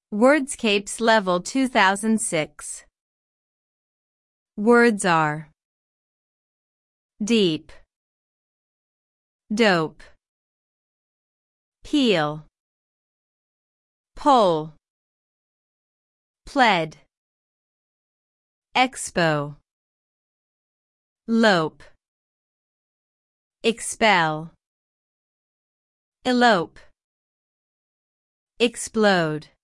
Wordscapes Level 2006. Words are deep, dope, peel, pole, pled, expo, lope, expel, elope, explode.